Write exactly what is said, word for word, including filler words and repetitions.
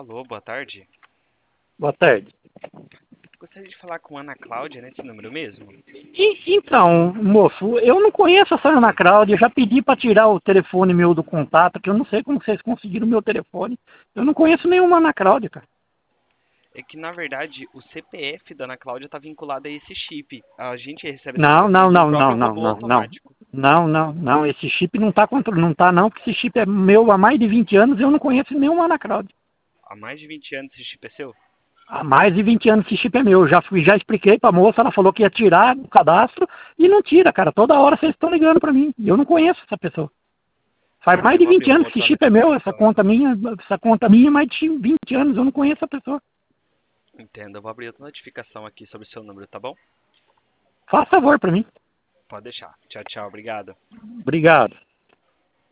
Alô, boa tarde. Boa tarde. Gostaria de falar com Ana Cláudia, nesse número mesmo? E, então, moço, eu não conheço essa Ana Cláudia, eu já pedi para tirar o telefone meu do contato, que eu não sei como vocês conseguiram o meu telefone. Eu não conheço nenhuma Ana Cláudia, cara. É que, na verdade, o C P F da Ana Cláudia está vinculado a esse chip. A gente recebe as Não, não, ligações de um não, não, próprio não, robô não, não. automático. Não, não, não, esse chip não tá contra, não tá não, porque esse chip é meu há mais de vinte anos e eu não conheço nenhuma Ana Cláudia. Há mais de vinte anos esse chip é seu? Há mais de vinte anos esse chip é meu. Eu já, fui, já expliquei pra moça, ela falou que ia tirar o cadastro e não tira, cara. Toda hora vocês estão ligando pra mim. E eu não conheço essa pessoa. Faz mais Eu de vou abrir vinte uma anos que outra esse chip é meu, essa notificação conta aqui. minha, essa conta minha é mais de vinte anos, eu não conheço a pessoa. Entendo, eu vou abrir outra notificação aqui sobre o seu número, tá bom? Faça favor pra mim. Pode deixar. Tchau, tchau, obrigado. Obrigado.